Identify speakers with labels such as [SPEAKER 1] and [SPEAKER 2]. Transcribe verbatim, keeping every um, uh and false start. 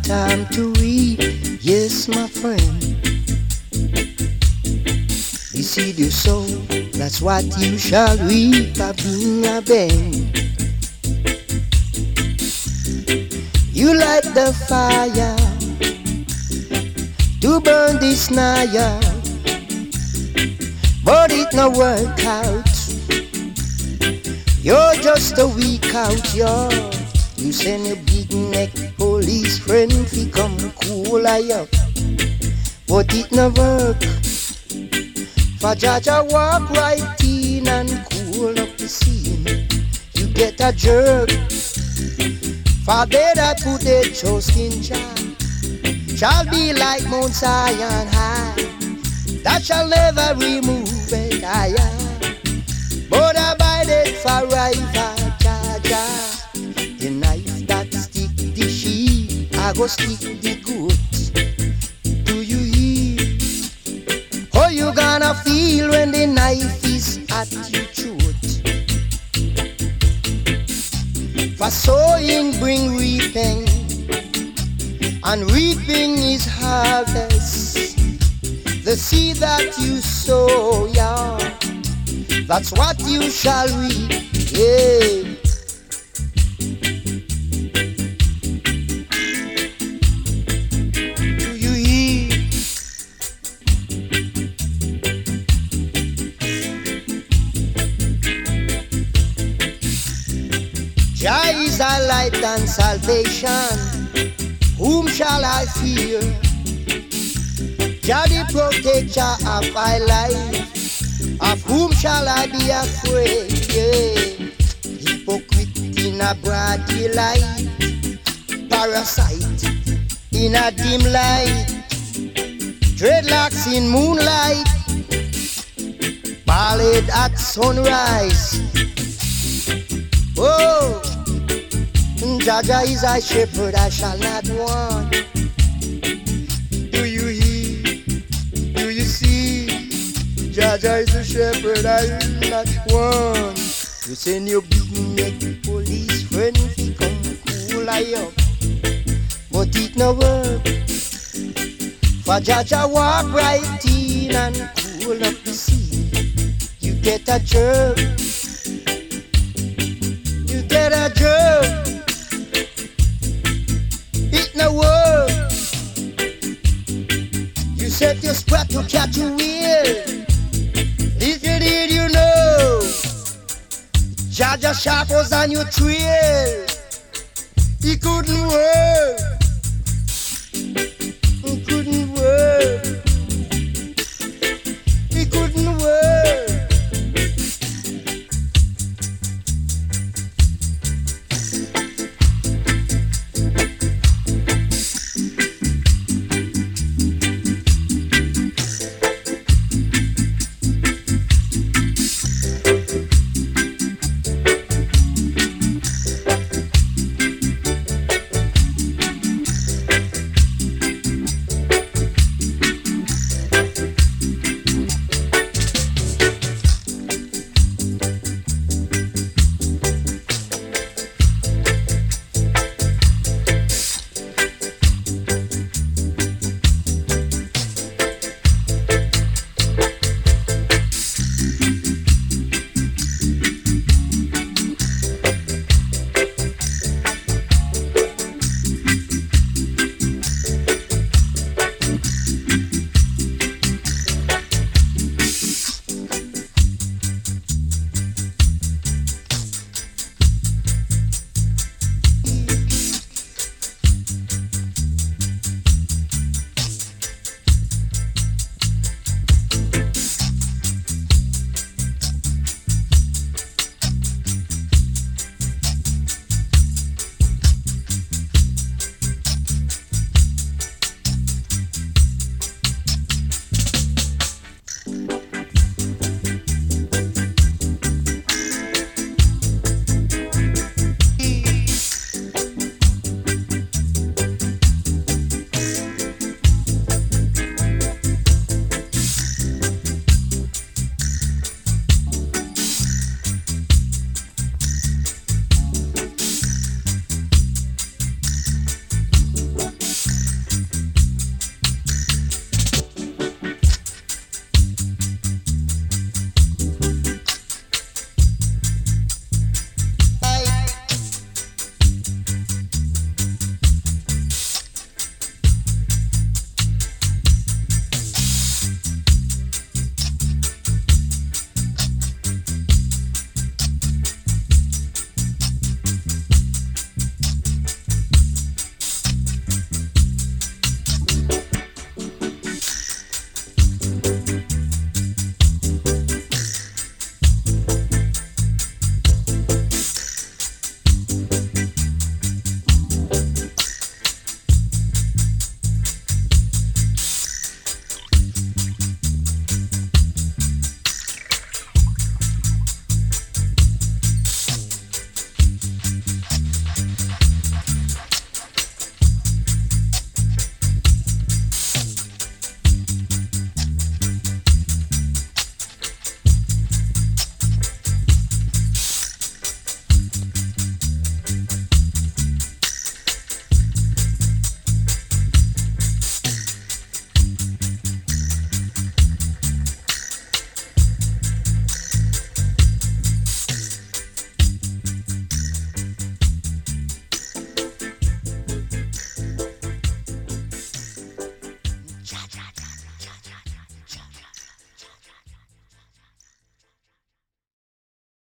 [SPEAKER 1] time to reap. Yes, my friend. The seed you sow, that's what you shall reap. A bring a bend. You light the fire to burn this naya, but it no work out. You're just a weak out, yo. You send your big neck police friend fi come cool I up, but it no work. For Jaja walk right in and cool up the scene. You get a jerk. For they that put their trust in Jah shall be like Mount Zion high, that shall never remove it higher, but abided forever. Jaja, the knife that stick the sheep, I go stick the goat. Do you hear? How you gonna feel when the knife is at your throat? For sowing bring reaping, and reaping is harvest. The seed that you sow, yeah, that's what you shall reap, yeah. Do you hear? Jah is our light and salvation. Whom shall I fear? Jah the protector of my life. Of whom shall I be afraid? Yeah. Hypocrite in a broad daylight, parasite in a dim light, dreadlocks in moonlight, ballad at sunrise. Oh, Jaja is a shepherd, I shall not want. Do you hear? Do you see? Jaja is a shepherd, I will not want. You send your big neck police friend, he come cool I up, but it no work. For Jaja walk right in and cool up the sea. You get a jerk. You get a jerk. It no work. You set your sprat to catch a wheel. If you did, you know, Jaja Shark was on your trail. He couldn't work.